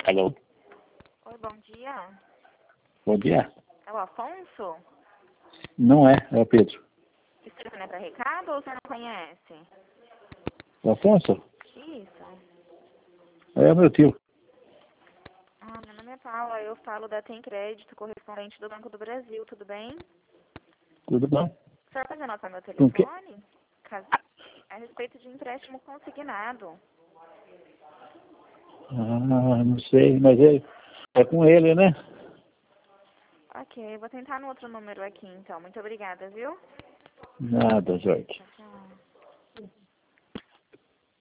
Alô? Oi, bom dia. Bom dia? É o Afonso? Não é o Pedro. Esse telefone é para recado ou você não conhece? O Afonso? Isso. É o meu tio. Meu nome é Paula, eu falo da Tem Crédito, correspondente do Banco do Brasil, tudo bem? Tudo bom? O senhor pode anotar meu Com quem? telefone? A respeito de empréstimo consignado. Não sei, mas é com ele, né? Ok, vou tentar no outro número aqui então. Muito obrigada, viu? Nada, Jorge. Tchau, tchau.